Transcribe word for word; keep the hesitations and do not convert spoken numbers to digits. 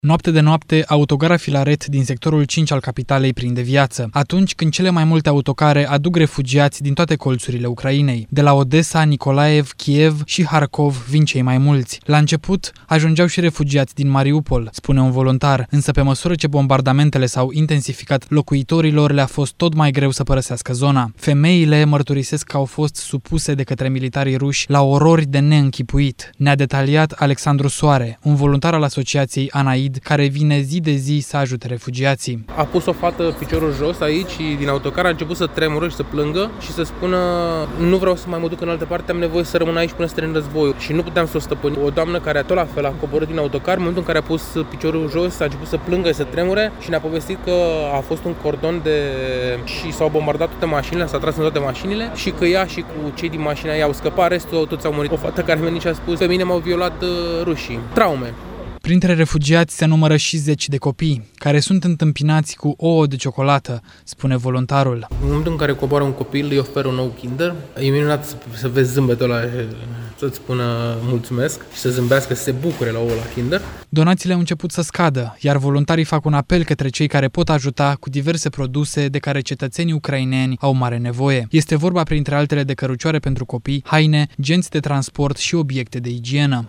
Noapte de noapte, autogara Filaret din sectorul cinci al capitalei prinde viață, atunci când cele mai multe autocare aduc refugiați din toate colțurile Ucrainei. De la Odessa, Nikolaev, Kiev și Harkov vin cei mai mulți. La început, ajungeau și refugiați din Mariupol, spune un voluntar, însă pe măsură ce bombardamentele s-au intensificat, locuitorilor le-a fost tot mai greu să părăsească zona. Femeile mărturisesc că au fost supuse de către militarii ruși la orori de neînchipuit. Ne-a detaliat Alexandru Soare, un voluntar al asociației Anaid, care vine zi de zi să ajute refugiații. A pus o fată piciorul jos aici și din autocar a început să tremură și să plângă și să spună: nu vreau să mai mă duc în altă parte, am nevoie să rămân aici până să termin războiul. Și nu puteam să o stăpânim. O doamnă care tot la fel a coborât din autocar, în momentul în care a pus piciorul jos, a început să plângă, să tremure și ne-a povestit că a fost un cordon de și s-au bombardat toate mașinile, s-a tras în toate mașinile și că ea și cu cei din mașina ei au scăpat, restul toți au murit. O fată care mi-a venit și a spus: pe mine m-au violat rușii. Traume. Printre refugiați se numără și zeci de copii, care sunt întâmpinați cu ouă de ciocolată, spune voluntarul. În momentul în care coboară un copil, îi oferă un ou Kinder. E minunat să, să vezi zâmbetul ăla, să-ți spună mulțumesc și să zâmbească, să se bucure la ouă la Kinder. Donațiile au început să scadă, iar voluntarii fac un apel către cei care pot ajuta cu diverse produse de care cetățenii ucraineni au mare nevoie. Este vorba printre altele de cărucioare pentru copii, haine, genți de transport și obiecte de igienă.